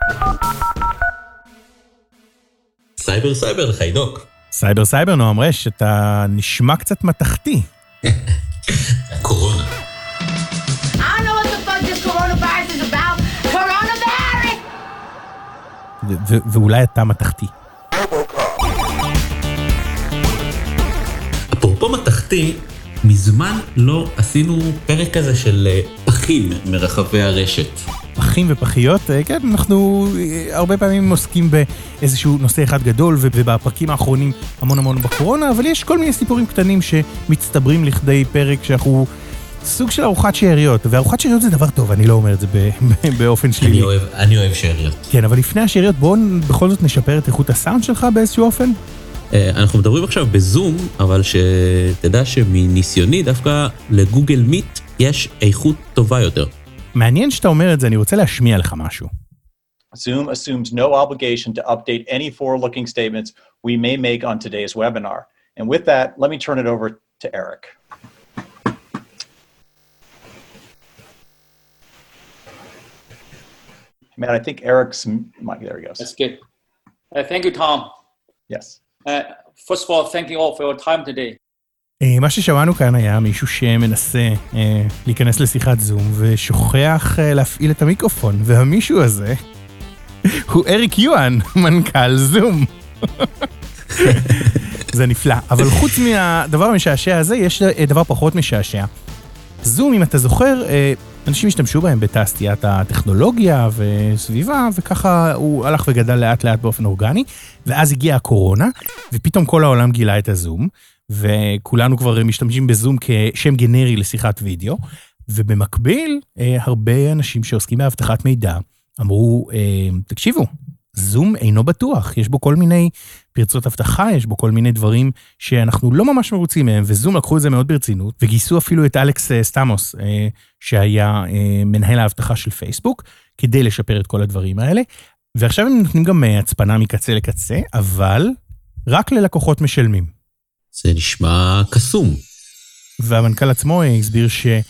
סייבר לחיידוק. סייבר נועם רש, אתה נשמע קצת מתחתי. קורונה. I don't know what the fuck this coronavirus is about. Coronavirus! ואולי אתה מתחתי. אפרופו מתחתי, מזמן לא עשינו פרק כזה של פחים מרחבי הרשת. פחים ופחיות, כן, אנחנו הרבה פעמים עוסקים באיזשהו נושא אחד גדול, ובפרקים האחרונים המון בקורונה, אבל יש כל מיני סיפורים קטנים שמצטברים לכדי פרק שאנחנו סוג של ארוחת שאריות, וארוחת שאריות זה דבר טוב, אני לא אומר את זה באופן שלילי. אני אוהב שאריות. כן, אבל לפני השאריות, בואו בכל זאת נשפר את איכות הסאונד שלך באיזשהו אופן. אנחנו מדברים עכשיו בזום, אבל שתדע שמניסיוני דווקא לגוגל מיט יש איכות טובה יותר. מעניין שאתה אומר את זה, אני רוצה להשמיע לך משהו. Zoom assumes no obligation to update any forward-looking statements we may make on today's webinar. And with that, let me turn it over to Eric. Man, I think Eric's mic, there he goes. That's good. Thank you, Tom. Yes. First of all, thank you all for your time today. מה ששמענו כאן היה מישהו שמנסה להיכנס לשיחת זום ושוכח להפעיל את המיקרופון, והמישהו הזה הוא אריק יואן, מנכ"ל זום. זה נפלא, אבל חוץ מהדבר המשעשע הזה יש דבר פחות משעשע. זום, אם אתה זוכר, אנשים השתמשו בהם בתעשיית הטכנולוגיה וסביבה, וככה הוא הלך וגדל לאט לאט באופן אורגני, ואז הגיעה הקורונה, ופתאום כל העולם גילה את הזום, וכולנו כבר משתמשים בזום כשם גנרי לשיחת וידאו, ובמקביל, הרבה אנשים שעוסקים באבטחת מידע אמרו, תקשיבו, זום אינו בטוח, יש בו כל מיני פרצות אבטחה, יש בו כל מיני דברים שאנחנו לא ממש מרוצים מהם, וזום לקחו את זה מאוד ברצינות, וגייסו אפילו את אלכס סטמוס, שהיה מנהל האבטחה של פייסבוק, כדי לשפר את כל הדברים האלה, ועכשיו הם נותנים גם הצפנה מקצה לקצה, אבל רק ללקוחות משלמים. זה נשמע קסום. והמנכ"ל עצמו הסביר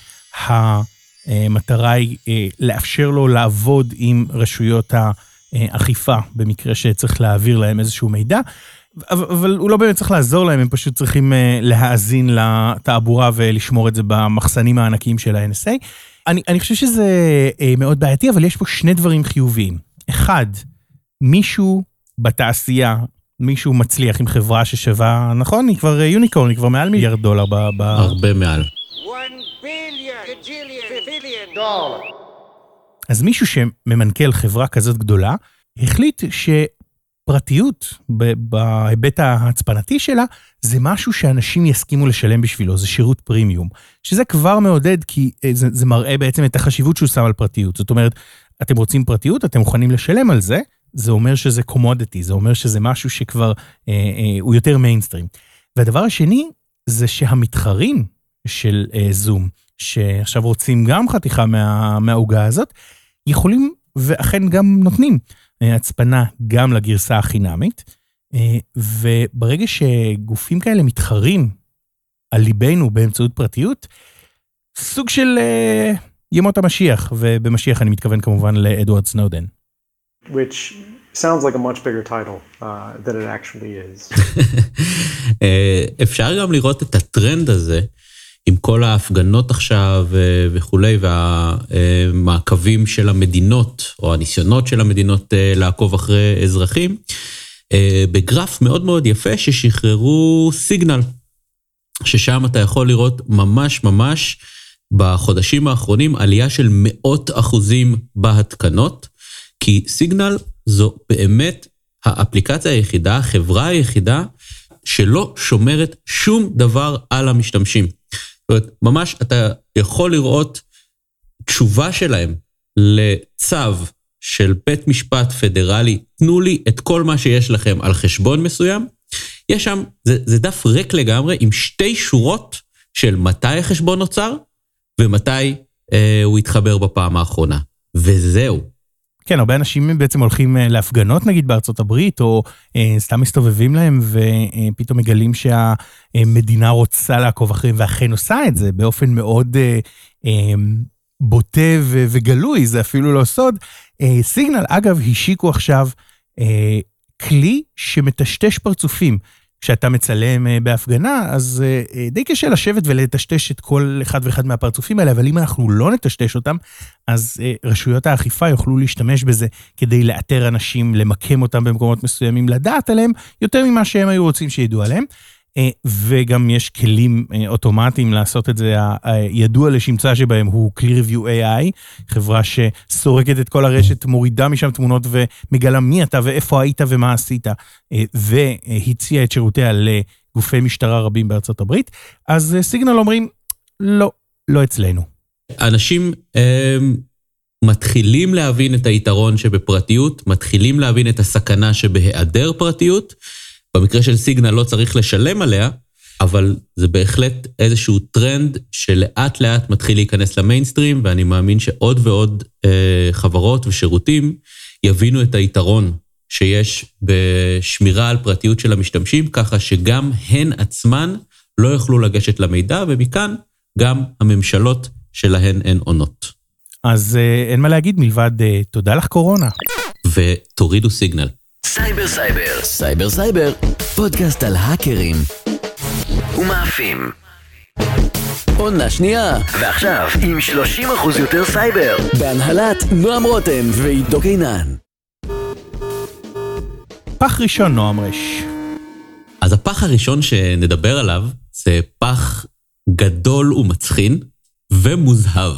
שהמטרה היא לאפשר לו לעבוד עם רשויות האכיפה, במקרה שצריך להעביר להם איזשהו מידע, אבל הוא לא באמת צריך לעזור להם, הם פשוט צריכים להאזין לתעבורה ולשמור את זה במחסנים הענקיים של ה-NSA. אני חושב שזה מאוד בעייתי, אבל יש פה שני דברים חיוביים. אחד, מישהו בתעשייה, מישהו מצליח עם חברה ששווה, נכון? היא כבר יוניקורן, היא כבר מעל $1 מיליארד. הרבה מעל. אז מישהו שממנכ"ל חברה כזאת גדולה, החליט שפרטיות בהיבט ההצפנתי שלה, זה משהו שאנשים יסכימו לשלם בשבילו, זה שירות פרימיום, שזה כבר מעודד, כי זה מראה בעצם את החשיבות שהוא שם על פרטיות. זאת אומרת, אתם רוצים פרטיות, אתם מוכנים לשלם על זה, זה אומר שזה קומודיטי, זה אומר שזה משהו שכבר הוא יותר מיינסטרים. והדבר השני, זה שהמתחרים של זום, שעכשיו רוצים גם חתיכה מהעוגה הזאת, יכולים ואכן גם נותנים הצפנה גם לגרסה החינמית, וברגע שגופים כאלה מתחרים על ליבנו באמצעות פרטיות, סוג של ימות המשיח, ובמשיח אני מתכוון כמובן לאדוארד סנודן. Which sounds like a much bigger title than it actually is. אפשר גם לראות את הטרנד הזה, עם כל ההפגנות עכשיו וכולי, והמעקבים של המדינות, או הניסיונות של המדינות לעקוב אחרי אזרחים, בגרף מאוד מאוד יפה ששחררו סיגנל, ששם אתה יכול לראות ממש בחודשים האחרונים עלייה של 100% בהתקנות, כי סיגנל זו באמת האפליקציה היחידה, החברה היחידה, שלא שומרת שום דבר על המשתמשים. זאת אומרת, ממש אתה יכול לראות תשובה שלהם לצו של בית משפט פדרלי, תנו לי את כל מה שיש לכם על חשבון מסוים, יש שם, זה דף ריק לגמרי, עם 2 שורות של מתי החשבון נוצר, ומתי הוא התחבר בפעם האחרונה. וזהו. כן, הרבה אנשים בעצם הולכים להפגנות, נגיד בארצות הברית, או סתם מסתובבים להם, ופתאום מגלים שהמדינה רוצה לעקוב אחריהם, ואכן עושה את זה באופן מאוד בוטה וגלוי, זה אפילו לא סוד. סיגנל, אגב, השיקו עכשיו כלי שמטשטש פרצופים. כשאתה מצלם בהפגנה, אז די קשה לשבת ולטשטש את כל אחד ואחד מהפרצופים האלה, אבל אם אנחנו לא נטשטש אותם, אז רשויות האכיפה יוכלו להשתמש בזה כדי לאתר אנשים, למקם אותם במקומות מסוימים, לדעת עליהם יותר ממה שהם היו רוצים שידעו עליהם, וגם יש כלים אוטומטיים לעשות את זה. הידוע לשמצה שבהם הוא Clearview AI, חברה שסורקת את כל הרשת, מורידה משם תמונות ומגלה מי אתה ואיפה היית ומה עשית, והציעה את שירותיה לגופי משטרה רבים בארצות הברית. אז סיגנל אומרים, לא אצלנו. אנשים מתחילים להבין את היתרון שבפרטיות, מתחילים להבין את הסכנה שבהיעדר פרטיות. במקרה של סיגנל לא צריך לשלם עליה, אבל זה בהחלט איזשהו טרנד שלאט לאט מתחיל להיכנס למיינסטרים, ואני מאמין שעוד ועוד חברות ושירותים יבינו את היתרון שיש בשמירה על פרטיות של המשתמשים, ככה שגם הן עצמן לא יוכלו לגשת למידע, ומכאן גם הממשלות שלהן הן עונות. אז אין מה להגיד מלבד תודה לך קורונה. ותורידו סיגנל. סייבר סייבר, סייבר סייבר, פודקאסט על האקרים ומאפים. עונה שנייה, ועכשיו עם 30% יותר סייבר, בהנהלת נועם רותם ועידו קינן. פח ראשון, נועם רש. אז הפח הראשון שנדבר עליו זה פח גדול ומצחין ומוזהב.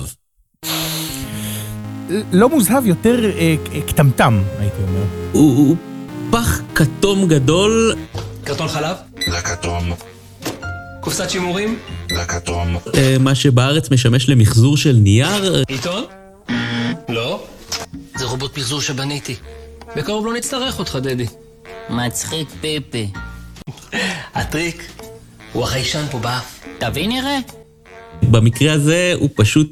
לא מוזהב, יותר קטמטם, הייתי אומר. הוא פח כתום גדול. קרטון חלב? לכתום. קופסת שימורים? לכתום. מה שבארץ משמש למחזור של נייר. עיתון? לא. זה רובוט מחזור שבניתי. בקרוב לא נצטרך אותך, דדי. מצחיק פיפי. הטריק הוא החיישן פה באף. תביא נראה. במקרה הזה הוא פשוט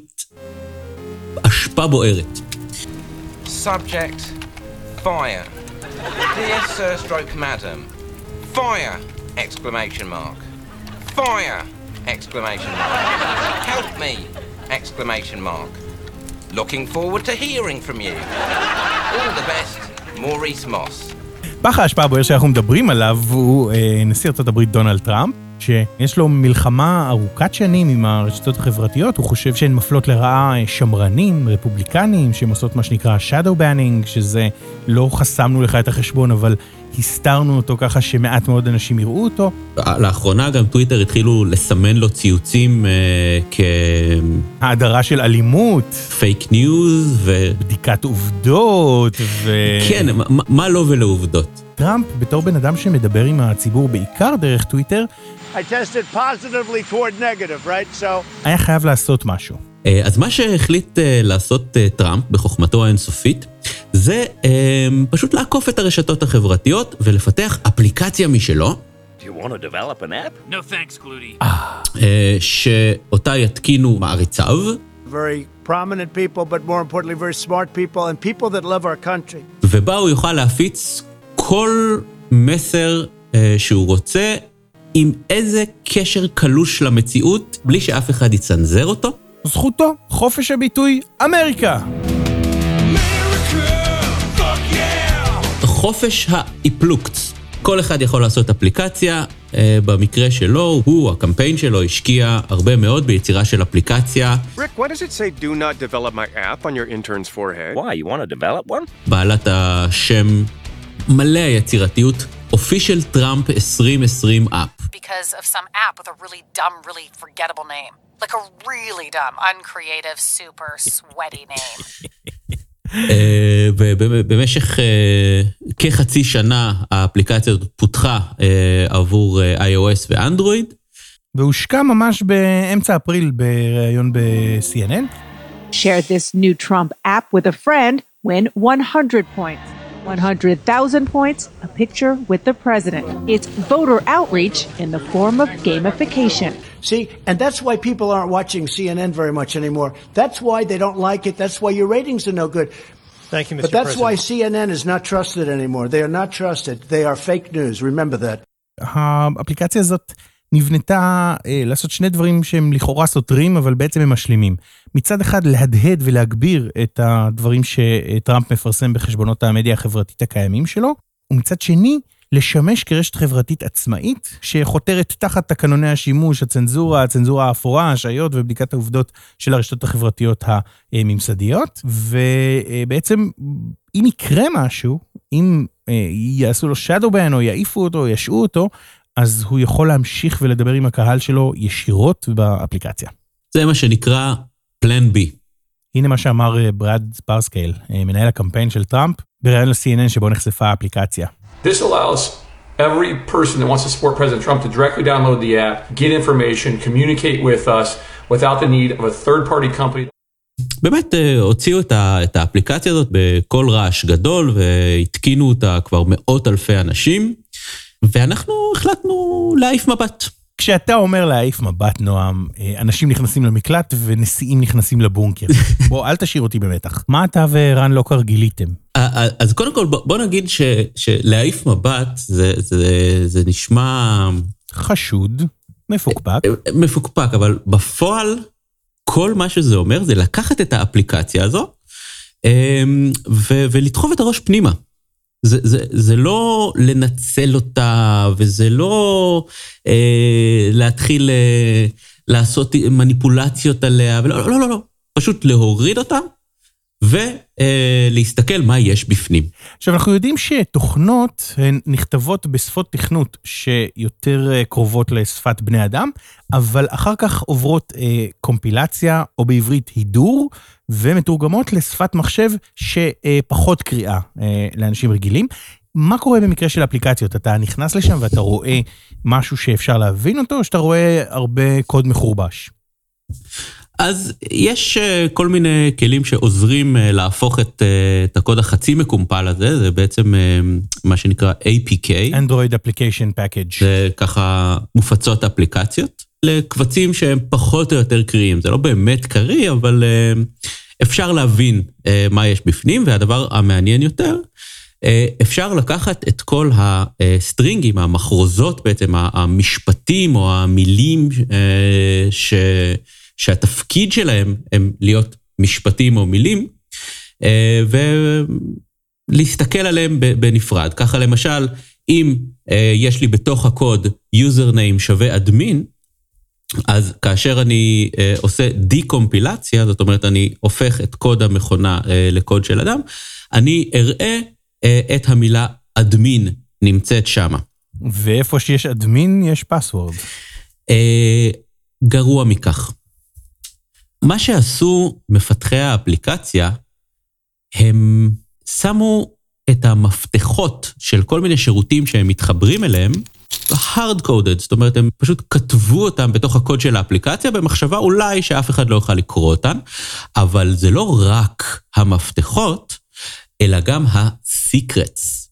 אשפה בוערת. Subject, fire. Dear Sir Stroke Madam, fire! Exclamation mark. Fire! Exclamation mark. Help me! Exclamation mark. Looking forward to hearing from you. All the best, Maurice Moss. פח האשפה הבוער שאנחנו מדברים עליו הוא נשיא ארצות הברית דונלד טראמפ, שיש לו מלחמה ארוכת שנים עם הרשתות החברתיות. הוא חושב שהן מפלות לרעה שמרנים, רפובליקנים, שהן עושות מה שנקרא shadow banning, שזה לא חסמנו לך את החשבון, אבל הסתרנו אותו ככה שמעט מאוד אנשים יראו אותו. לאחרונה גם טוויטר התחילו לסמן לו ציוצים ההדרה של אלימות, פייק ניוז בדיקת עובדות כן, מה לא ולעובדות. טראמפ, בתור בן אדם שמדבר עם הציבור בעיקר דרך טוויטר, I tested positively toward negative, right? So היה חייב לעשות משהו. אז מה שהחליט לעשות טראמפ בחוכמתו האינסופית, זה פשוט לעקוף את הרשתות החברתיות ולפתח אפליקציה משלו. Do you want to develop an app? No thanks, Gluty. שאותה יתקינו מעריציו. very prominent people, but more importantly, very smart people and people that love our country. ובה הוא יוכל להפיץ כל מסר שהוא רוצה, עם איזה קשר קלוש למציאות, בלי שאף אחד יצנזר אותו. זכותו, חופש הביטוי, אמריקה. חופש האיפלוקט. כל אחד יכול לעשות אפליקציה. במקרה שלו, הקמפיין שלו השקיע הרבה מאוד ביצירה של אפליקציה. Rick, why does it say do not develop my app on your intern's forehead? Why, you want to develop one? בעלת השם מלא היצירתיות, Official Trump 2020 App. Because of some app with a really dumb, really forgettable name. Like a really dumb, uncreative, super sweaty name. ובמשך כחצי שנה האפליקציה הזאת פותחה עבור iOS ואנדרואיד. והושקע ממש באמצע אפריל בראיון ב-CNN. Share this new Trump app with a friend, win 100 points. 100,000 points, a picture with the president. It's voter outreach in the form of gamification. See, and that's why people aren't watching CNN very much anymore. That's why they don't like it. That's why your ratings are no good. Thank you, Mr. But that's President. why CNN is not trusted anymore. They are not trusted. They are fake news. Remember that. האפליקציה הזאת נבנתה לעשות שני דברים שהם לכאורה סותרים, אבל בעצם הם משלימים. מצד אחד, להדהד ולהגביר את הדברים שטראמפ מפרסם בחשבונות המדיה החברתית הקיימים שלו, ומצד שני, לשמש כרשת חברתית עצמאית, שחותרת תחת תקנוני השימוש, הצנזורה האפורה, השעיות ובדיקת העובדות של הרשתות החברתיות הממסדיות, ובעצם אם יקרה משהו, אם יעשו לו shadow ban או יעיפו אותו או ישעו אותו, אז הוא יכול להמשיך ולדבר עם הקהל שלו ישירות באפליקציה. זה מה שנקרא Plan B. הנה מה שאמר ברד ספרסקייל, מנהל הקמפיין של טראמפ, בראיון ל-CNN שבו נחשפה האפליקציה. This allows every person that wants to support President Trump to directly download the app, get information, communicate with us without the need of a third-party company. באמת הוציאו את האפליקציה הזאת בכל רעש גדול, והתקינו אותה כבר מאות אלפי אנשים, ואנחנו החלטנו להעיף מבט. כשאתה אומר להעיף מבט, נועם, אנשים נכנסים למקלט ונשיאים נכנסים לבונקר. בוא, אל תשאיר אותי במתח. מה אתה ורן לוקר גיליתם? אז קודם כל, בוא נגיד שלהעיף מבט, זה נשמע... חשוד, מפוקפק. מפוקפק, אבל בפועל, כל מה שזה אומר זה לקחת את האפליקציה הזו, ולדחוף את הראש פנימה. זה לא לנצל אותה, וזה לא להתחיל לעשות מניפולציות עליה, לא. פשוט להוריד אותה, ולהסתכל מה יש בפנים. עכשיו, אנחנו יודעים שתוכנות הן נכתבות בשפות תכנות שיותר קרובות לשפת בני אדם, אבל אחר כך עוברות קומפילציה, או בעברית הידור, ומתורגמות לשפת מחשב שפחות קריאה לאנשים רגילים. מה קורה במקרה של אפליקציות? אתה נכנס לשם ואתה רואה משהו שאפשר להבין אותו, או שאתה רואה הרבה קוד מחורבש? אז יש כל מיני כלים שעוזרים להפוך את הקוד החצי מקומפל הזה, זה בעצם מה שנקרא APK. Android Application Package. זה ככה מופצות אפליקציות, לקבצים שהם פחות או יותר קריאים. זה לא באמת קריא, אבל אפשר להבין מה יש בפנים, והדבר המעניין יותר, אפשר לקחת את כל הסטרינגים, המחרוזות בעצם, המשפטים או המילים שהתפקיד שלהם הם להיות משפטים או מילים, ולהסתכל עליהם בנפרד. ככה למשל, אם יש לי בתוך הקוד username שווה admin, אז כאשר אני עושה דיקומפילציה, זאת אומרת אני הופך את קוד המכונה לקוד של אדם, אני אראה את המילה admin נמצאת שמה. ואיפה שיש admin יש password. גרוע מכך. מה שעשו מפתחי האפליקציה, הם שמו את המפתחות של כל מיני שירותים שהם מתחברים אליהם, hard-coded, זאת אומרת, הם פשוט כתבו אותם בתוך הקוד של האפליקציה, במחשבה אולי שאף אחד לא יוכל לקרוא אותן, אבל זה לא רק המפתחות, אלא גם ה-secrets.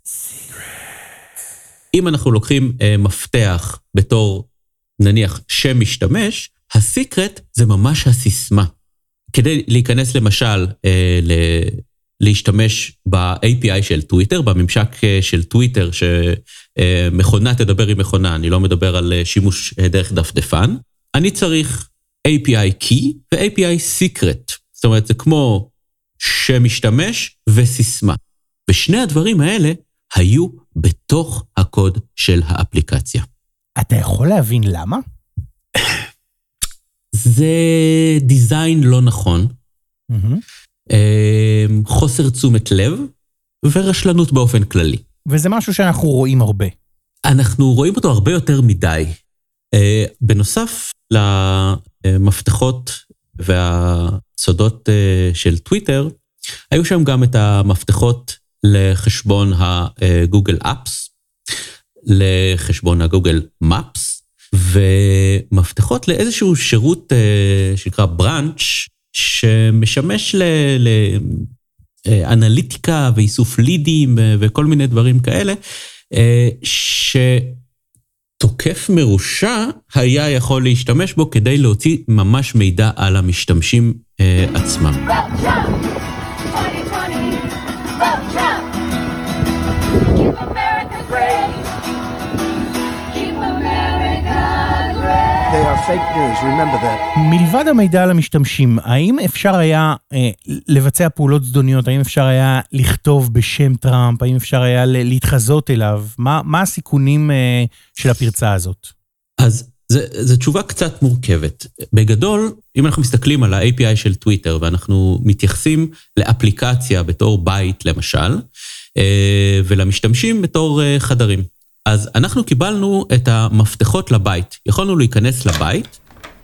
אם אנחנו לוקחים מפתח בתור, נניח, שם משתמש, הסיקרט זה ממש הסיסמה. כדי להיכנס למשל, להשתמש ב-API של טוויטר, בממשק של טוויטר, שמכונה תדבר עם מכונה, אני לא מדבר על שימוש דרך דפדפן, אני צריך API key ו-API secret. זאת אומרת, זה כמו שם משתמש וסיסמה. ושני הדברים האלה היו בתוך הקוד של האפליקציה. אתה יכול להבין למה? זה דיזיין לא נכון, חוסר תשומת לב ורשלנות באופן כללי. וזה משהו שאנחנו רואים הרבה. אנחנו רואים אותו הרבה יותר מדי. בנוסף למפתחות והסודות של טוויטר, היו שם גם את המפתחות לחשבון הגוגל אפס, לחשבון הגוגל מפס, ומפתחות לאיזשהו שירות שנקרא ברנץ' שמשמש לאנליטיקה ואיסוף לידים וכל מיני דברים כאלה, שתוקף מרושע היה יכול להשתמש בו כדי להוציא ממש מידע על המשתמשים עצמם. fake news. Remember that. מלבד המידע על המשתמשים, האם אפשר היה לבצע פעולות זדוניות? האם אפשר היה לכתוב בשם טראמפ? האם אפשר היה להתחזות אליו? מה הסיכונים של הפרצה הזאת? אז זו תשובה קצת מורכבת. בגדול, אם אנחנו מסתכלים על ה-API של טוויטר, ואנחנו מתייחסים לאפליקציה בתור בית למשל, ולמשתמשים בתור חדרים. אז אנחנו קיבלנו את המפתחות לבית. יכולנו להיכנס לבית,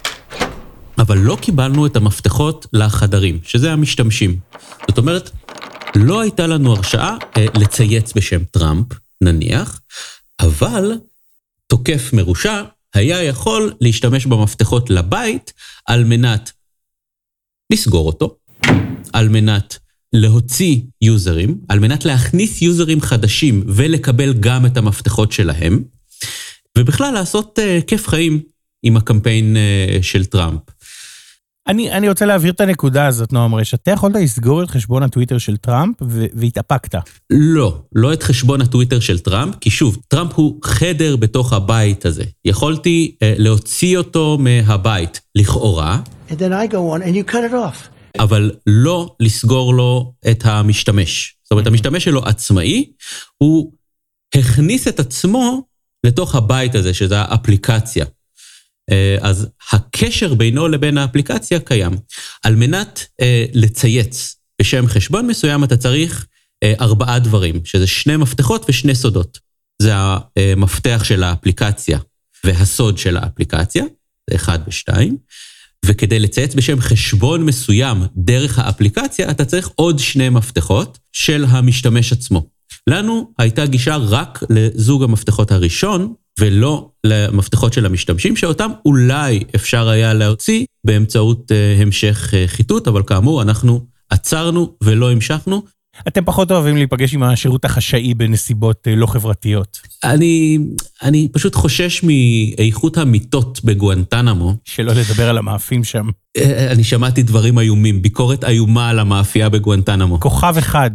אבל לא קיבלנו את המפתחות לחדרים, שזה המשתמשים. זאת אומרת, לא הייתה לנו הרשאה לצייץ בשם טראמפ, נניח, אבל תוקף מרושע היה יכול להשתמש במפתחות לבית על מנת לסגור אותו, על מנת להוציא יוזרים, על מנת להכניס יוזרים חדשים ולקבל גם את המפתחות שלהם, ובכלל לעשות כיף חיים עם הקמפיין של טראמפ. אני רוצה להעביר את הנקודה הזאת, נועם רש. אתה יכולת לסגור את חשבון הטוויטר של טראמפ והתאפקת. לא את חשבון הטוויטר של טראמפ, כי שוב, טראמפ הוא חדר בתוך הבית הזה. יכולתי להוציא אותו מהבית, לכאורה. And then I go on and you cut it off. אבל לא לסגור לו את המשתמש. זאת אומרת, המשתמש שלו עצמאי, הוא הכניס את עצמו לתוך הבית הזה, שזה האפליקציה. אז הקשר בינו לבין האפליקציה קיים. על מנת לצייץ בשם חשבון מסוים, אתה צריך 4 דברים, שזה 2 מפתחות ו2 סודות. זה המפתח של האפליקציה והסוד של האפליקציה, זה 1 ו2. וכדי לצייץ בשם חשבון מסוים דרך האפליקציה, אתה צריך עוד 2 מפתחות של המשתמש עצמו. לנו הייתה גישה רק לזוג המפתחות הראשון, ולא למפתחות של המשתמשים, שאותם אולי אפשר היה להוציא באמצעות המשך חיתות, אבל כאמור אנחנו עצרנו ולא המשכנו. אתם פחות אוהבים להיפגש עם השירות החשאי בנסיבות לא חברתיות. אני פשוט חושש מאיכות המיטות בגואנטנמו. שלא לדבר על המאפים שם. אני שמעתי דברים איומים, ביקורת איומה על המאפייה בגואנטנמו. כוכב אחד.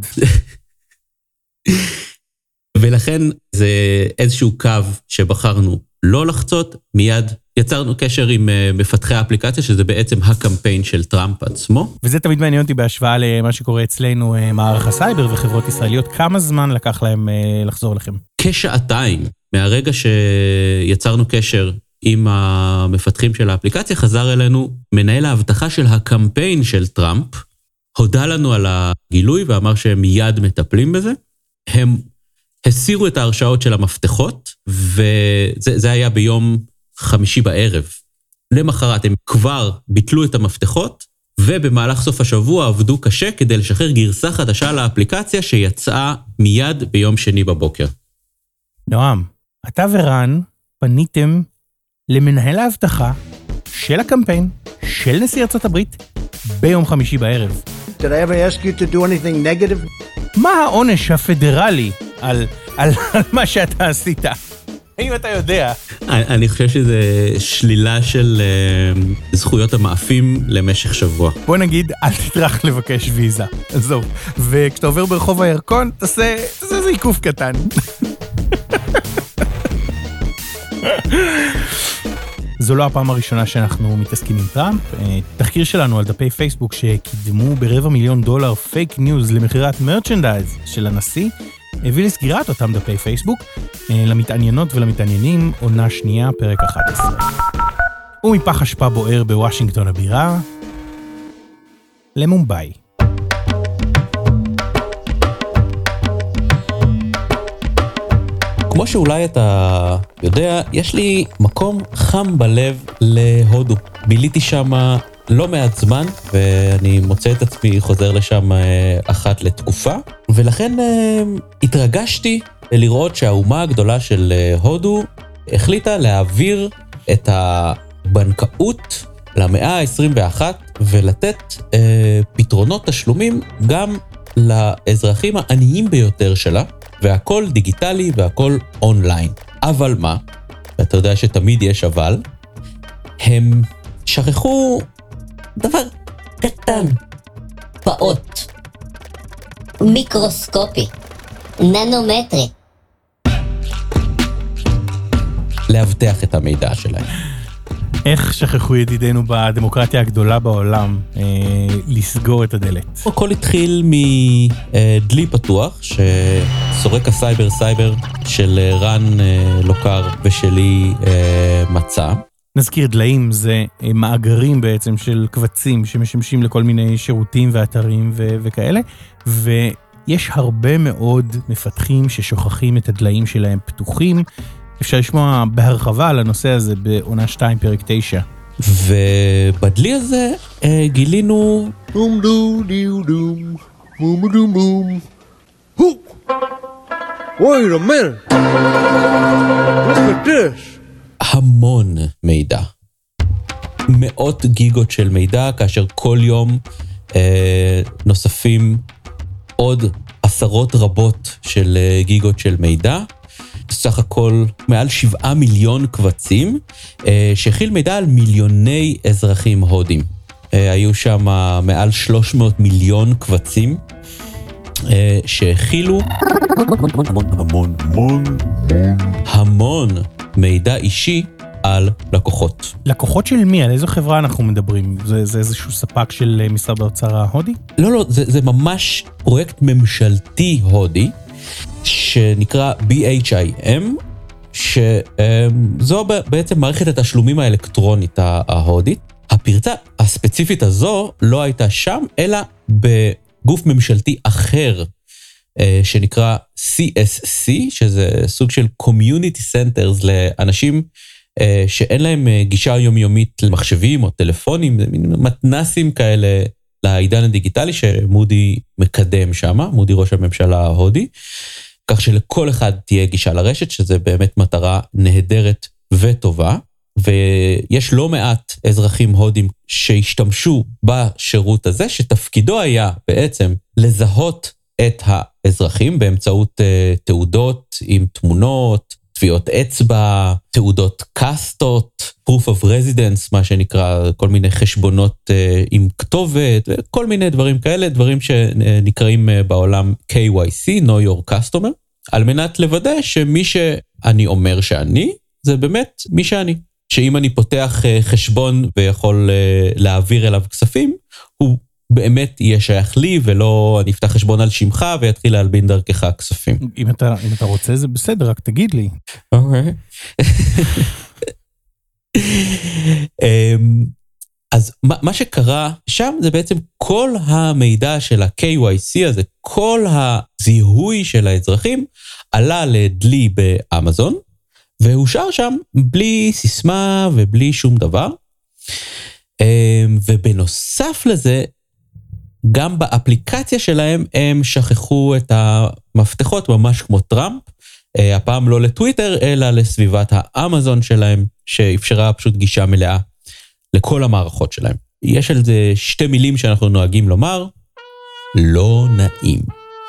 ולכן זה איזשהו קו שבחרנו לא לחצות, מיד יצרנו קשר עם מפתחי האפליקציה, שזה בעצם הקמפיין של טראמפ עצמו. וזה תמיד מעניין אותי בהשוואה למה שקורה אצלנו, מערך הסייבר וחברות ישראליות. כמה זמן לקח להם לחזור לכם? כשעתיים. מהרגע שיצרנו קשר עם המפתחים של האפליקציה, חזר אלינו מנהל האבטחה של הקמפיין של טראמפ, הודע לנו על הגילוי ואמר שהם מיד מטפלים בזה. הם הסירו את ההרשאות של המפתחות, וזה היה ביום חמישי בערב. למחרת הם כבר ביטלו את המפתחות, ובמהלך סוף השבוע עבדו קשה כדי לשחרר גרסה חדשה לאפליקציה שיצאה מיד ביום שני בבוקר. נועם, אתה ורן פניתם למנהל האבטחה של הקמפיין של נשיא ארצות הברית ביום חמישי בערב. Did I ever ask you to do anything negative? מה העונש הפדרלי על מה שאתה עשית? האם אתה יודע? אני חושב שזה שלילה של זכויות המאפים למשך שבוע. בוא נגיד, אל תטרח לבקש ויזה. עזוב. וכשאתה עובר ברחוב הירקון, תעשה איזה עיקוף קטן. זו לא הפעם הראשונה שאנחנו מתעסקים עם טראמפ. תחקיר שלנו על דפי פייסבוק שקידמו $250,000 פייק ניוז למכירת מרצ'נדייז של הנשיא, הביא לסגירת אותם דפי פייסבוק. למתעניינות ולמתעניינים, עונה שנייה, פרק 11. ומפח אשפה בוער בוושינגטון הבירה, למומביי. כמו שאולי אתה יודע, יש לי מקום חם בלב להודו. ביליתי שם לא מעט זמן, ואני מוצא את עצמי חוזר לשם אחת לתקופה, ולכן התרגשתי לראות שהאומה הגדולה של הודו החליטה להעביר את הבנקאות למאה ה-21, ולתת פתרונות תשלומים גם לאזרחים העניים ביותר שלה, והכל דיגיטלי והכל אונליין. אבל מה? ואתה יודע שתמיד יש אבל, הם שכחו דבר קטן. פעוט. מיקרוסקופי. ננומטרי. להבטח את המידע שלהם. איך שכחו ידידינו בדמוקרטיה הגדולה בעולם לסגור את הדלת? הכל התחיל מדלי פתוח, שסורק הסייבר של רן לוקר ושלי מצא. נזכיר, דליים זה מאגרים בעצם של קבצים שמשמשים לכל מיני שירותים ואתרים וכאלה, ויש הרבה מאוד מפתחים ששוכחים את הדליים שלהם פתוחים. אפשר לשמוע בהרחבה על הנושא הזה בעונה 2 פרק 9. ובדלי הזה גילינו דום דו דיו דום בום דום בום. Wait a minute. Look at this. המון מידע. מאות גיגות של מידע, כאשר כל יום נוספים עוד עשרות רבות של גיגות של מידע. סך הכל מעל 7 מיליון קבצים, שהכיל מידע על מיליוני אזרחים הודים. היו שם מעל 300 מיליון קבצים, שהכילו המון מידע אישי על לקוחות. לקוחות של מי? על איזו חברה אנחנו מדברים? זה איזשהו ספק של משרד האוצר ההודי? לא, זה ממש פרויקט ממשלתי הודי, שנקרא BHIM, שזו בעצם מערכת התשלומים האלקטרונית ההודית. הפרצה הספציפית הזו לא הייתה שם, אלא בגוף ממשלתי אחר, שנקרא CSC, שזה סוג של Community Centers לאנשים שאין להם גישה יומיומית למחשבים או טלפונים, מתנסים כאלה לעידן הדיגיטלי שמודי מקדם שם, מודי ראש הממשלה ההודי, כך שלכל אחד תהיה גישה לרשת, שזה באמת מטרה נהדרת וטובה, ויש לא מעט אזרחים הודים שהשתמשו בשירות הזה, שתפקידו היה בעצם לזהות את האזרחים באמצעות תעודות עם תמונות, טביעות אצבע, תעודות קאסטות, proof of residence, מה שנקרא, כל מיני חשבונות עם כתובת, וכל מיני דברים כאלה, דברים שנקראים בעולם KYC, Know Your Customer, על מנת לוודא שמי שאני אומר שאני, זה באמת מי שאני. שאם אני פותח חשבון ויכול להעביר אליו כספים, הוא באמת יהיה שייך לי, ולא אני אפתח חשבון על שמך ויתחיל להלבין דרכך כספים. אם אתה רוצה זה בסדר, רק תגיד לי. אוקיי. אז מה שקרה שם זה בעצם כל המידע של ה-KYC הזה, כל הזיהוי של האזרחים, עלה לדלי באמזון, והושאר שם בלי סיסמה ובלי שום דבר. ובנוסף לזה, גם באפליקציה שלהם הם שכחו את המפתחות ממש כמו טראמפ, הפעם לא לטוויטר אלא לסביבת האמזון שלהם, שאפשרה פשוט גישה מלאה לכל המערכות שלהם. יש על זה 2 מילים שאנחנו נוהגים לומר, לא נעים.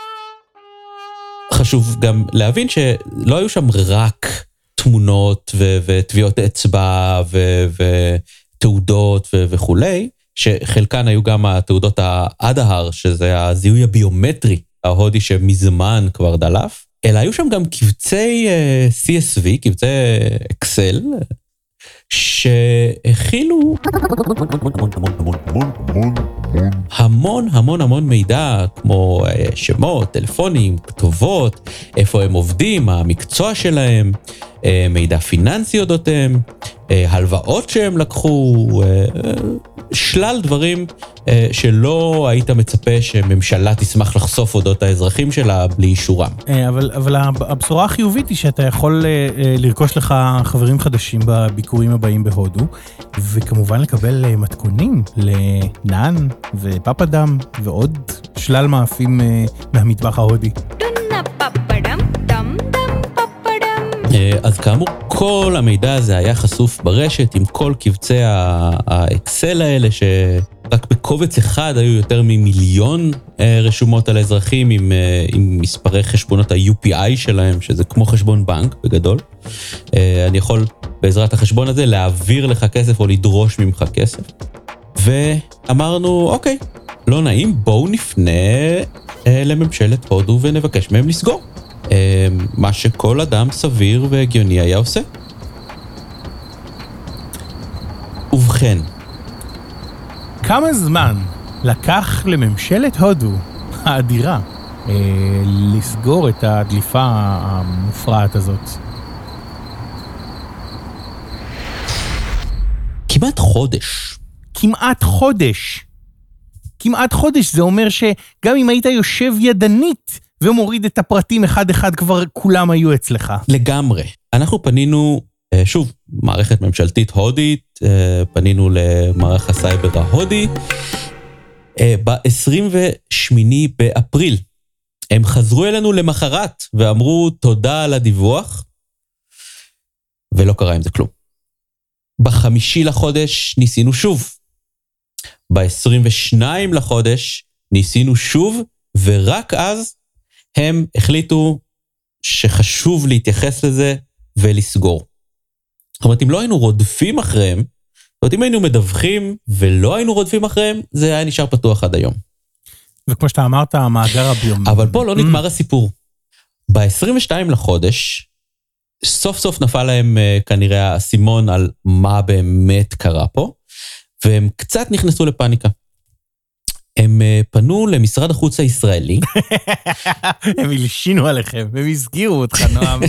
חשוב גם להבין שלא היו שם רק תמונות וטביעות אצבע ותעודות וכולי, שחלקן היו גם התעודות האדהר, שזה הזיהוי הביומטרי ההודי שמזמן כבר דלף, אלא היו שם גם קבצי CSV, קבצי אקסל, שהכילו המון מידע, כמו שמות, טלפונים, כתובות, איפה הם עובדים, המקצוע שלהם, מידע פיננסי אודותיהם, הלוואות שהם לקחו, שלל דברים שלא היית מצפה שממשלה תשמח לחשוף אודות האזרחים שלה בלי אישורם. אבל הבשורה החיובית היא שאתה יכול לרכוש לך חברים חדשים בביקורים הבאים בהודו, וכמובן לקבל מתכונים לנאן ופפדם ועוד שלל מאפים מהמטבח ההודי. אז כאמור, כל המידע הזה היה חשוף ברשת עם כל קבצי האקסל האלה, שרק בקובץ אחד היו יותר ממיליון רשומות על האזרחים עם מספרי חשבונות ה-UPI שלהם, שזה כמו חשבון בנק בגדול. אני יכול בעזרת החשבון הזה להעביר לך כסף או לדרוש ממך כסף. ואמרנו, אוקיי, לא נעים, בואו נפנה לממשלת הודו ונבקש מהם לסגור. מה שכל אדם סביר והגיוני היה עושה. ובכן. כמה זמן לקח לממשלת הודו האדירה לסגור את הדליפה המופרעת הזאת? כמעט חודש. כמעט חודש. כמעט חודש, זה אומר שגם אם היית יושב ידנית ומוריד את הפרטים אחד אחד, כבר כולם היו אצלך. לגמרי. אנחנו פנינו, שוב, מערכת ממשלתית הודית, פנינו למערך הסייבר ההודי, ב-28 באפריל. הם חזרו אלינו למחרת ואמרו תודה על הדיווח, ולא קרה עם זה כלום. ב5 לחודש ניסינו שוב. ב-22 לחודש ניסינו שוב, ורק אז הם החליטו שחשוב להתייחס לזה ולסגור. זאת אומרת, אם לא היינו רודפים אחריהם, זאת אומרת, אם היינו מדווחים ולא היינו רודפים אחריהם, זה היה נשאר פתוח עד היום. וכמו שאתה אמרת, המאגר הביומטרי. אבל פה לא נגמר הסיפור. ב-22 לחודש, סוף סוף נפל להם כנראה הסימון על מה באמת קרה פה, והם קצת נכנסו לפאניקה. הם פנו למשרד החוץ הישראלי. הם הלשינו עליכם, הם הזכירו אותך, נועם.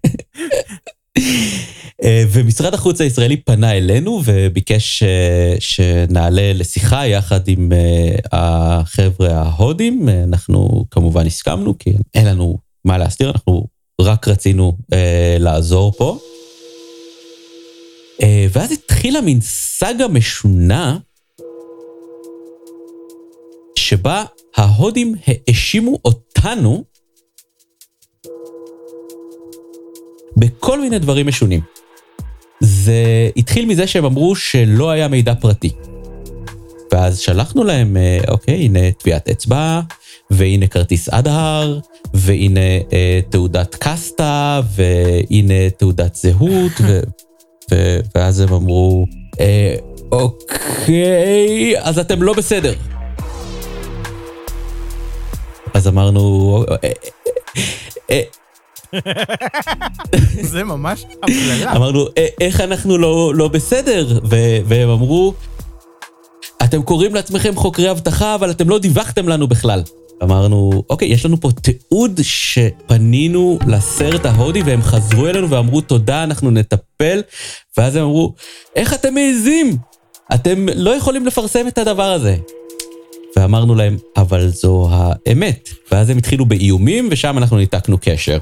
ומשרד החוץ הישראלי פנה אלינו וביקש שנעלה לשיחה יחד עם החבר'ה ההודים. אנחנו כמובן הסכמנו, כי אין לנו מה להסתיר, אנחנו רק רצינו לעזור פה. ואז התחילה מין סגה משונה, שבה ההודים האשימו אותנו בכל מיני דברים משונים. זה התחיל מזה שהם אמרו שלא היה מידע פרטי. ואז שלחנו להם, אוקיי, הנה טביעת אצבע, והנה כרטיס אדהר, והנה תעודת קסטה, והנה תעודת זהות, ואז הם אמרו, אוקיי, אז אתם לא בסדר. אז אמרנו, זה ממש הפללה. אמרנו, איך אנחנו לא בסדר? והם אמרו, אתם קוראים לעצמכם חוקרי הבטחה, אבל אתם לא דיווחתם לנו בכלל. אמרנו, אוקיי, יש לנו פה תיעוד שפנינו לסרט ההודי, והם חזרו אלינו ואמרו, תודה, אנחנו נטפל. ואז הם אמרו, איך אתם מעזים? אתם לא יכולים לפרסם את הדבר הזה. ואמרנו להם, אבל זו האמת. ואז הם התחילו באיומים, ושם אנחנו ניתקנו קשר.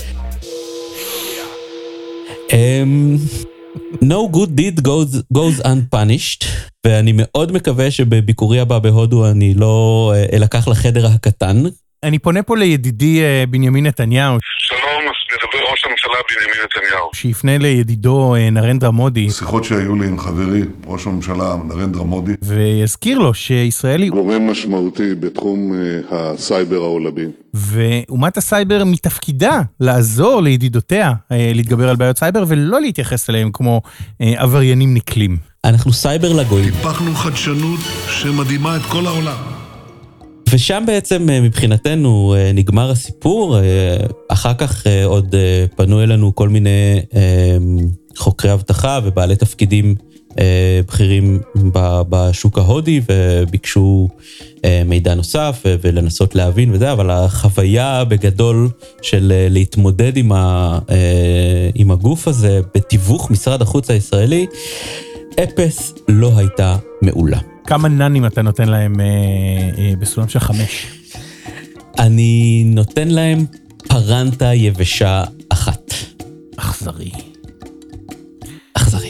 No good deed goes unpunished, ואני מאוד מקווה שבביקורי הבא בהודו אני לא אלקח לחדר הקטן. אני פונה פה לידידי בנימין נתניהו. שלום, מדבר ראש הממשלה בנימין נתניהו. שיפנה לידידו נרנדרה מודי. שיחות שהיו לי עם חברי, ראש הממשלה נרנדרה מודי. ויזכיר לו שישראל היא גורם משמעותי בתחום הסייבר העולמי. ואומת הסייבר מתפקידה לעזור לידידותיה להתגבר על בעיות סייבר, ולא להתייחס אליהם כמו עבריינים נקלים. אנחנו סייבר לגויים. טיפחנו חדשנות שמדהימה את כל העולם. ושם בעצם מבחינתנו נגמר הסיפור. אחר כך עוד פנו אלינו כל מיני חוקרי הבטחה ובעלי תפקידים בכירים בשוק ההודי, וביקשו מידע נוסף ולנסות להבין וזה, אבל החוויה בגדול של להתמודד עם הגוף הזה בתיווך משרד החוץ הישראלי, אפס לא הייתה מעולה. כמה ננים אתה נותן להם בסולם של 5? אני נותן להם פרנטה יבשה אחת. אכזרי. אכזרי.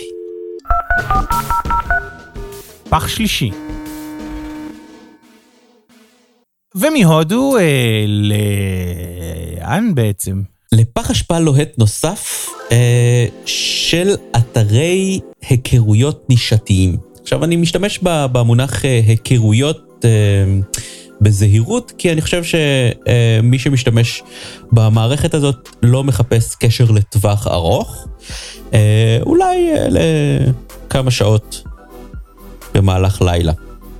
פח שלישי. ומהודו לאן בעצם? לפח אשפה לוהט נוסף של אתרי היכרויות נישתיים. עכשיו אני משתמש במונח היכרויות בזהירות, כי אני חושב שמי שמשתמש במערכת הזאת לא מחפש קשר לטווח ארוך, אולי לכמה שעות במהלך לילה.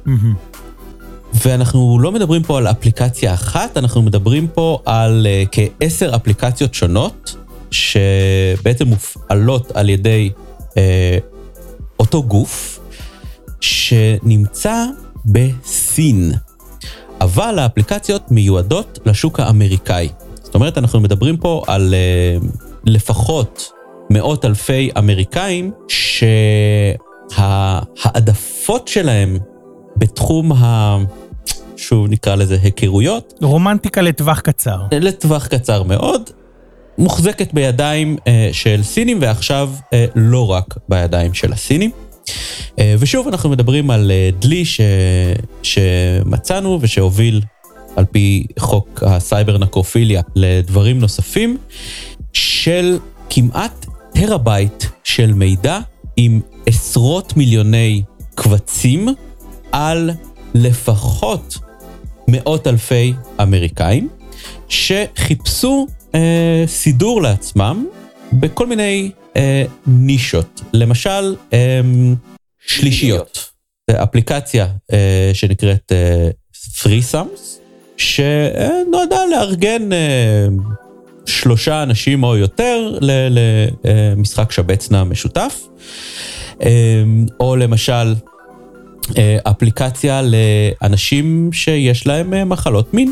ואנחנו לא מדברים פה על אפליקציה אחת, אנחנו מדברים פה על כ10 אפליקציות שונות, שבעצם מופעלות על ידי אותו גוף, שנמצא בסין, אבל האפליקציות מיועדות לשוק האמריקאי. זאת אומרת, אנחנו מדברים פה על לפחות מאות אלפי אמריקאים שהעדפות שלהם בתחום שוב נקרא לזה היכרויות. רומנטיקה לטווח קצר. לטווח קצר מאוד. מוחזקת בידיים של סינים, ועכשיו לא רק בידיים של הסינים. ושוב אנחנו מדברים על דלי שמצאנו ושהוביל על פי חוק הסייבר נקרופיליה לדברים נוספים, של כמעט טראבייט של מידע עם עשרות מיליוני קבצים על לפחות מאות אלפי אמריקאים שחיפשו סידור לעצמם בכל מיני נישות. למשל, שלישיות. זו אפליקציה שנקראת threesomes, שנועדה לארגן 3 אנשים או יותר למשחק שבצנה משותף. או למשל, אפליקציה לאנשים שיש להם מחלות מין.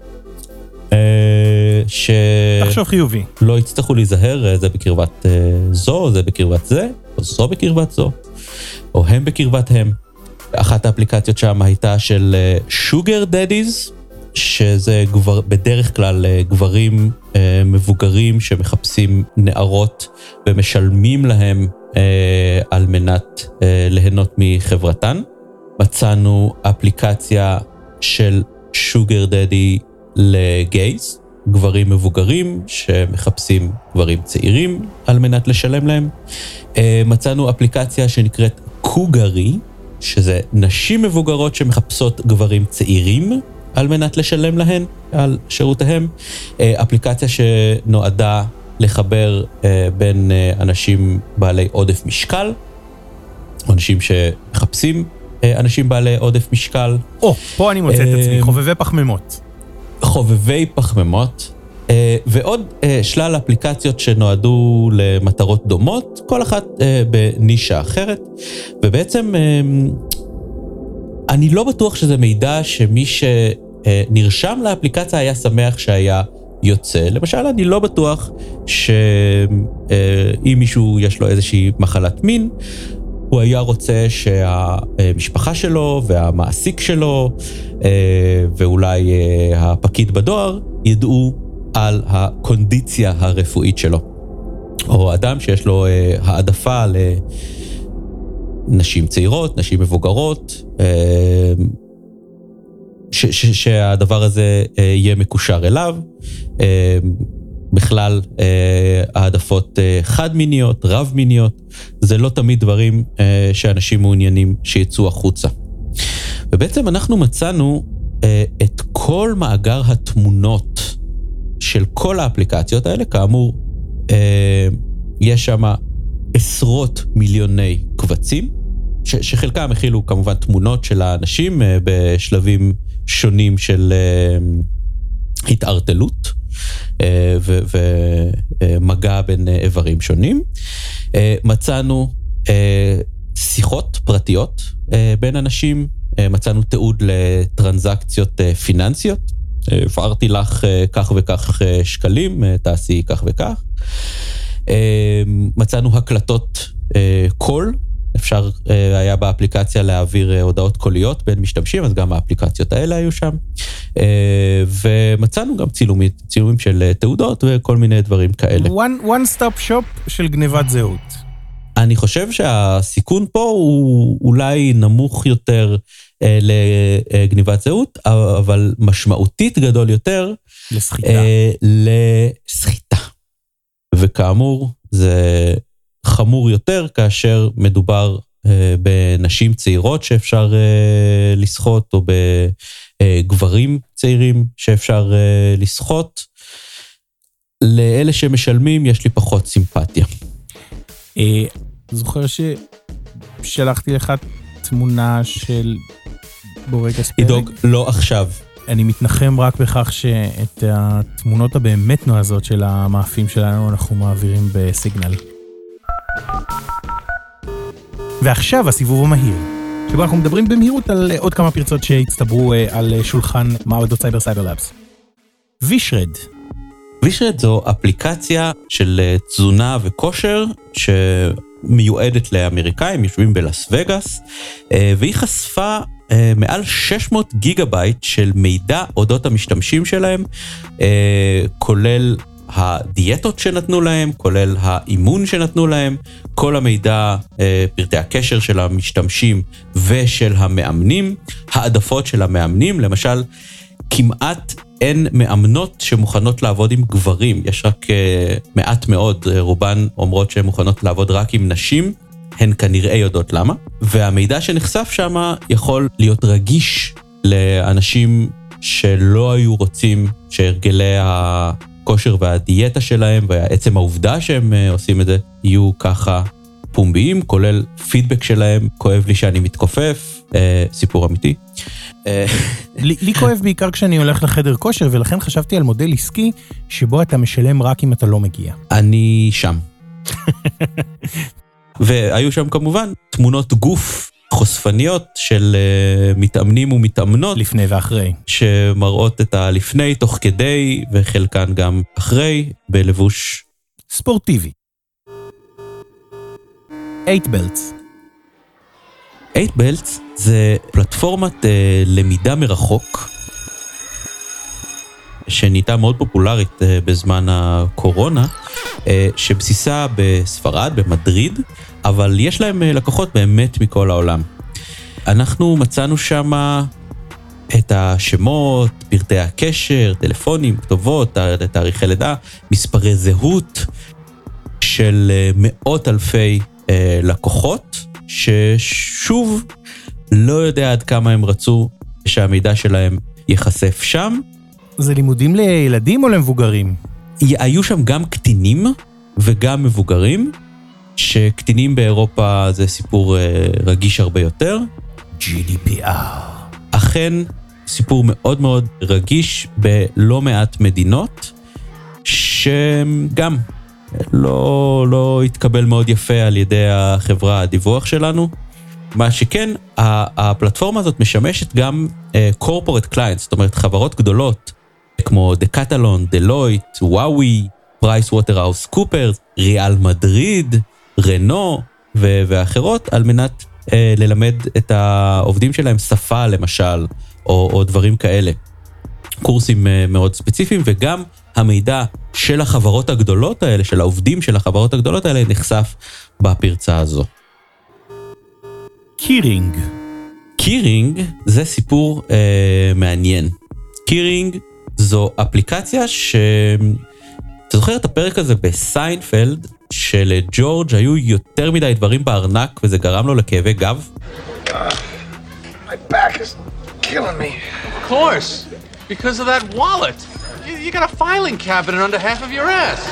תחשוב חיובי. לא יצטרכו להיזהר, זה בקרבת זו, זה בקרבת זה, או זו בקרבת זו, או הם בקרבת הם. אחת האפליקציות שם הייתה של sugar daddies, שזה בדרך כלל גברים מבוגרים שמחפשים נערות ומשלמים להם על מנת ליהנות מחברתן. מצאנו אפליקציה של sugar daddy לגייז, גברים מבוגרים שמחפשים גברים צעירים על מנת לשלם להם. מצאנו אפליקציה שנקראת קוגרי, שזה נשים מבוגרות שמחפשות גברים צעירים על מנת לשלם להן על שירותיהם. אפליקציה שנועדה לחבר בין אנשים בעלי עודף משקל, אנשים שמחפשים אנשים בעלי עודף משקל. פה אני מוצא את עצמי, חובבי פחמימות. חובבי פחמימות, ועוד שלל אפליקציות שנועדו למטרות דומות, כל אחת בנישה אחרת, ובעצם אני לא בטוח שזה מידע שמי שנרשם לאפליקציה היה שמח שהיה יוצא. למשל, אני לא בטוח שאם מישהו יש לו איזושהי מחלת מין, הוא היה רוצה שהמשפחה שלו והמעסיק שלו ואולי הפקיד בדואר ידעו על הקונדיציה הרפואית שלו. או אדם שיש לו העדפה לנשים צעירות, נשים מבוגרות, שהדבר הזה יהיה מקושר אליו. בכלל העדפות חד מיניות, רב מיניות, זה לא תמיד דברים שאנשים מעוניינים שיצאו החוצה. ובעצם אנחנו מצאנו את כל מאגר התמונות של כל האפליקציות האלה. כאמור, יש שם עשרות מיליוני קבצים, שחלקם הכילו כמובן תמונות של האנשים בשלבים שונים של התערטלות ומגע בין איברים שונים. מצאנו שיחות פרטיות בין אנשים, מצאנו תיעוד לטרנזקציות פיננסיות, הפערתי לך כך וכך שקלים, תעשי כך וכך. מצאנו הקלטות קול, אפשר היה באפליקציה להעביר הודעות קוליות בין משתמשים, אז גם האפליקציות האלה היו שם. ומצאנו גם צילומים של תעודות וכל מיני דברים כאלה. one stop shop של גניבת זהות. אני חושב שהסיכון פה הוא אולי נמוך יותר לגניבת זהות, אבל משמעותית גדול יותר לסחיטה. וכאמור, זה חמור יותר כאשר מדובר בנשים צעירות שאפשר לסחוט, או בגברים צעירים שאפשר לסחוט. לאלה שמשלמים יש לי פחות סימפתיה. זוכר ששלחתי לך תמונה של בורגס פלג? עידוג, לא עכשיו. אני מתנחם רק בכך שאת התמונות הבאמת נועזות של המאפים שלנו אנחנו מעבירים בסיגנל. ועכשיו הסיבוב המהיר. שבו אנחנו מדברים במהירות על עוד כמה פרצות שהצטברו על שולחן מעבדות סייבר לאבס. וישרד. וישרד זו אפליקציה של תזונה וכושר שמיועדת לאמריקאים, יושבים בלאס וגאס, והיא חשפה מעל 600 גיגה בייט של מידע אודות המשתמשים שלהם, כולל הדיאטות שנתנו להם, כולל האימון שנתנו להם, כל המידע, פרטי הקשר של המשתמשים ושל המאמנים, העדפות של המאמנים, למשל, כמעט אין מאמנות שמוכנות לעבוד עם גברים, יש רק מעט מאוד, רובן אומרות שהן מוכנות לעבוד רק עם נשים, הן כנראה יודעות למה, והמידע שנחשף שם יכול להיות רגיש לאנשים שלא היו רוצים שהרגלי הכושר והדיאטה שלהם, והעצם העובדה שהם עושים את זה, יהיו ככה פומביים, כולל פידבק שלהם, כואב לי שאני מתכופף, סיפור אמיתי. לי כואב בעיקר כשאני הולך לחדר כושר, ולכן חשבתי על מודל עסקי, שבו אתה משלם רק אם אתה לא מגיע. אני שם. והיו שם כמובן תמונות גוף חושפניות של מתאמנים ומתאמנות. לפני ואחרי. שמראות את הלפני, תוך כדי, וחלקן גם אחרי, בלבוש ספורטיבי. 8Belts. 8Belts זה פלטפורמת למידה מרחוק, שנהייתה מאוד פופולרית בזמן הקורונה, שבסיסה בספרד, במדריד, אבל יש להם לקוחות באמת מכל העולם. אנחנו מצאנו שם את השמות, פרטי הקשר, טלפונים, כתובות, תאריכי לידה, מספרי זהות של מאות אלפי לקוחות, ששוב לא יודע עד כמה הם רצו שהמידע שלהם ייחשף שם. זה לימודים לילדים או למבוגרים? היו שם גם קטינים וגם מבוגרים, שקטינים באירופה זה סיפור רגיש הרבה יותר. GDPR. אכן סיפור מאוד מאוד רגיש בלא מעט מדינות, שגם לא התקבל מאוד יפה על ידי החברה הדיווח שלנו. מה שכן, הפלטפורמה הזאת משמשת גם corporate clients, זאת אומרת חברות גדולות, כמו דקטלון, דלויט, וואוי, פרייס ווטרהאוס קופרס, ריאל מדריד, רנו ואחרות, על מנת ללמד את העובדים שלהם שפה למשל, או דברים כאלה. קורסים מאוד ספציפיים, וגם המידע של החברות הגדולות האלה, של העובדים של החברות הגדולות האלה, נחשף בפרצה הזו. קירינג. קירינג זה סיפור מעניין. קירינג זו אפליקציה אתה זוכר את הפרק הזה בסיינפלד, שלג'ורג' היו יותר מדי דברים בארנק, וזה גרם לו לכאבי גב? My back is killing me. Of course, because of that wallet. You got a filing cabinet under half of your ass.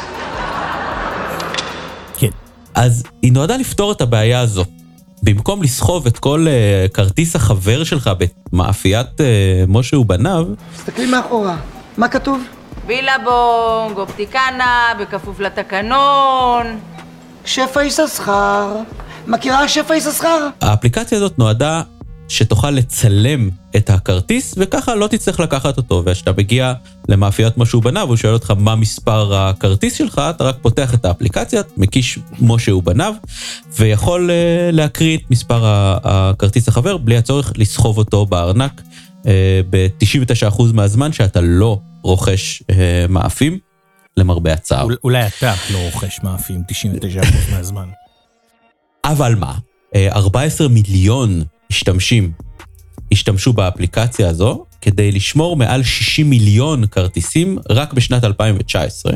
כן. אז היא נועדה לפתור את הבעיה הזו. במקום לסחוב את כל כרטיס החבר שלך במאפיית משה ובניו. תסתכלי מאחורה, מה כתוב? בילבונג, אופטיקנה, בכפוף לתקנון. שפע יששכר. מכירה שפע יששכר? האפליקציה הזאת נועדה שתוכל לצלם את הכרטיס, וככה לא תצטרך לקחת אותו, וכשאתה מגיע למאפיית משה ובניו, הוא שואל אותך מה מספר הכרטיס שלך, אתה רק פותח את האפליקציה, מקיש משה ובניו, ויכול להקריא את מספר הכרטיס החבר, בלי הצורך לסחוב אותו בארנק, ב-99% מהזמן שאתה לא רוכש מאפים, למרבה הצער. אולי אתה לא רוכש מאפים 99% מהזמן. אבל מה? 14 מיליון משתמשים השתמשו באפליקציה הזו, כדי לשמור מעל 60 מיליון כרטיסים רק בשנת 2019.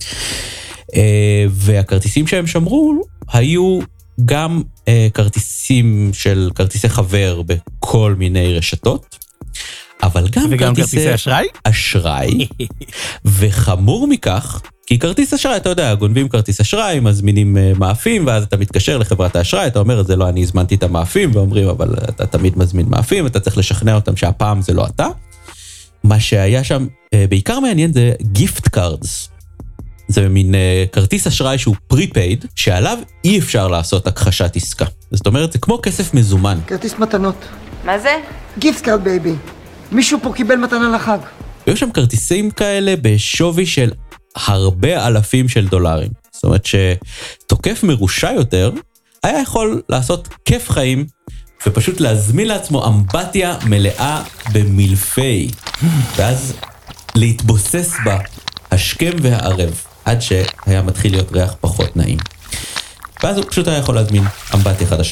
והכרטיסים שהם שמרו היו גם כרטיסים של כרטיסי חבר בכל מיני רשתות, אבל גם כרטיסי אשראי? אשראי. וחמור מכך, כי כרטיס אשראי, אתה יודע, גונבים כרטיס אשראי, מזמינים מאפים, ואז אתה מתקשר לחברת האשראי, אתה אומר, זה לא אני הזמנתי את המאפים, ואומרים, אבל אתה תמיד מזמין מאפים, אתה צריך לשכנע אותם שהפעם זה לא אתה. מה שהיה שם בעיקר מעניין זה גיפט קארדס. זה מין כרטיס אשראי שהוא פריפייד, שעליו אי אפשר לעשות הכחשת עסקה. זאת אומרת, זה כמו כסף מזומן. כרטיס מתנות. מה זה? גיפט קארד בייבי. מישהו פה קיבל מתנה לחג. היו שם כרטיסים כאלה בשווי של הרבה אלפים של דולרים. זאת אומרת שתוקף מרושע יותר היה יכול לעשות כיף חיים ופשוט להזמין לעצמו אמבטיה מלאה במלפי, ואז להתבוסס בה השכם והערב, עד שהיה מתחיל להיות ריח פחות נעים. ואז הוא פשוט היה יכול להזמין אמבטיה חדשה.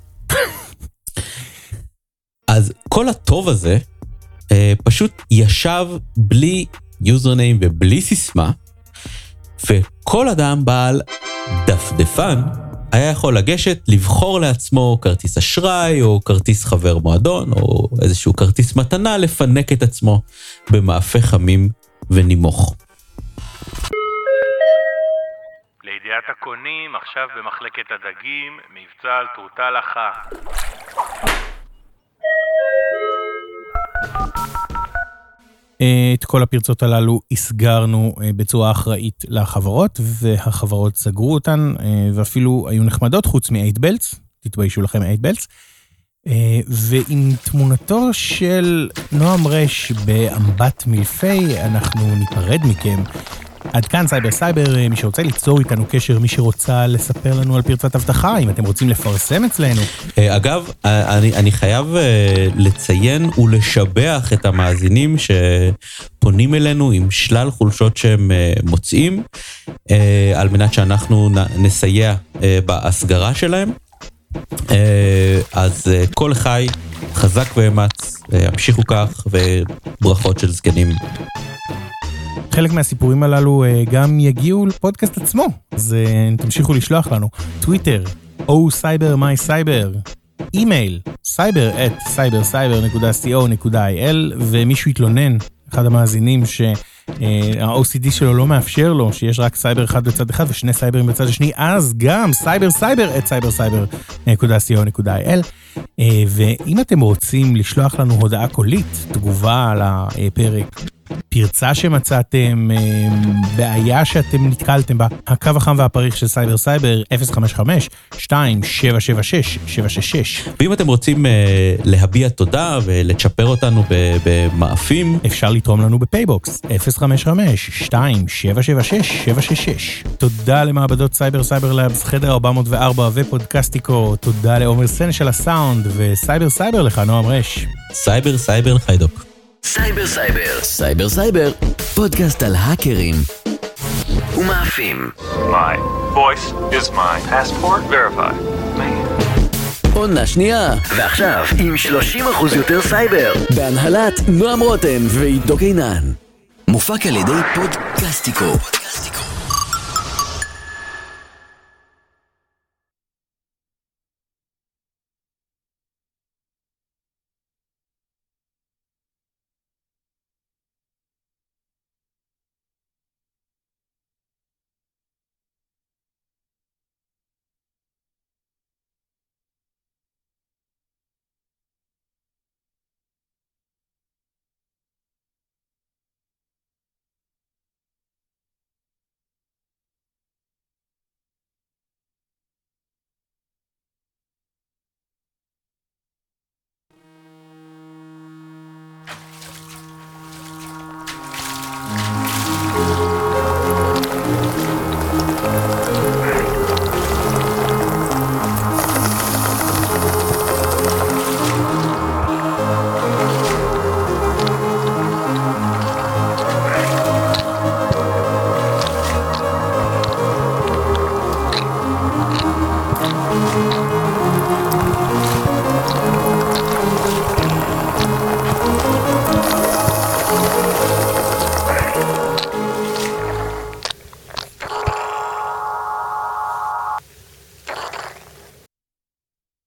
אז כל הטוב הזה פשוט ישב בלי יוזרניים ובלי סיסמה, וכל אדם בעל דפדפן היה יכול לגשת, לבחור לעצמו כרטיס אשראי, או כרטיס חבר מועדון, או איזשהו כרטיס מתנה, לפנק את עצמו במאפה חמים ונימוך. לידיעת הקונים, עכשיו במחלקת הדגים, מבצע על תרוטה לחה. את כל הפרצות הללו הסגרנו בצורה אחראית לחברות, והחברות סגרו אותן, ואפילו היו נחמדות חוץ מ-8 belts, תתביישו לכם 8 belts, ועם תמונתו של נועם רש באמבט מלפי, אנחנו ניפרד מכם. עד כאן סייבר סייבר, מי שרוצה ליצור איתנו קשר, מי שרוצה לספר לנו על פרצת הבטחה, אם אתם רוצים לפרסם אצלנו. אגב, אני חייב לציין ולשבח את המאזינים שפונים אלינו עם שלל חולשות שהם מוצאים, על מנת שאנחנו נסייע בהסגרה שלהם. אז כל חי, חזק ואמץ, המשיכו כך, וברכות של זקנים. חלק מהסיפורים הללו גם יגיעו לפודקאסט עצמו, אז תמשיכו לשלוח לנו. טוויטר, cyber my cyber, אימייל, cyber@cybercyber.co.il, ומישהו יתלונן, אחד המאזינים שה-OCD שלו לא מאפשר לו, שיש רק סייבר אחד בצד אחד ושני סייברים בצד השני, אז גם cyber@cybercyber.co.il. ואם אתם רוצים לשלוח לנו הודעה קולית, תגובה על הפרק, פרצה שמצאתם, בעיה שאתם נתקלתם בה, הקו החם והפריך של סייבר סייבר 055-2776-766. ואם אתם רוצים להביע תודה ולצ'פר אותנו במאפים, אפשר לתרום לנו בפייבוקס 055-2776-766. תודה למעבדות סייבר סייבר לאבס, חדר 404 ופודקסטיקו. תודה לעומר סן של הסאונד, וסייבר סייבר לך נועם רש. סייבר סייבר לחיידוק. סייבר סייבר, סייבר סייבר, פודקאסט על האקרים ומאפים. My voice is my passport verified. עונה שנייה, ועכשיו עם 30% יותר סייבר, בהנהלת נועם רותם ועידו קינן. מופק על ידי פודקסטיקו.